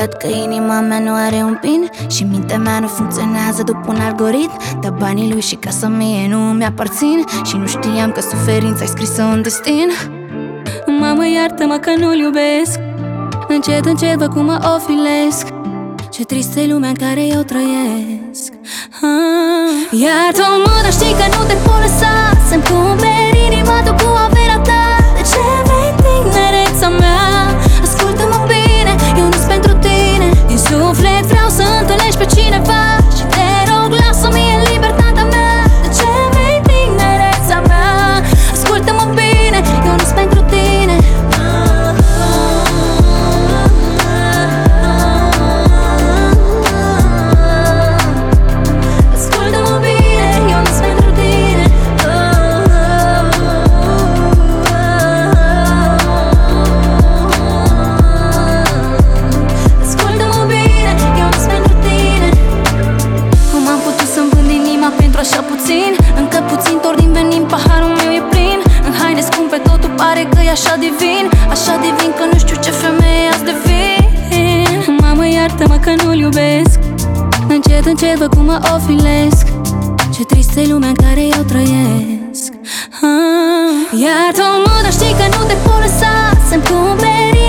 păcat că inima mea nu are un pin și mintea mea nu funcționează după un algoritm. Dar banii lui și casa mie nu mi-aparțin și nu știam că suferința-i scrisă în destin. Mamă, iartă-mă că nu-l iubesc, încet, încet văd cum mă ofilesc. Ce tristă e lumea în care eu trăiesc. Iartă-mă, dar știi că nu te pot lăsa să-mi cumperi inima tu cu averea ta. De ce vrei tinereța mea? Ascultă-mă bine, eu nu-s pentru tine. Din suflet vreau să întâlnești pe cineva și te rog, lasă-mi în libertatea mea. De ce vrei tinereța mea? Ascultă-mă bine, eu nu-s pentru tine. Așa puțin, încă puțin tor din venin, paharul meu e plin. În haine scumpe totul pare că e așa divin, așa divin că nu știu ce femeie azi devin. Mamă, iartă-mă că nu-l iubesc, încet, încet văd cum mă ofilesc. Ce tristă e lumea în care eu trăiesc. Iartă-mă, dar știi că nu te pot lăsa să-mi cumperi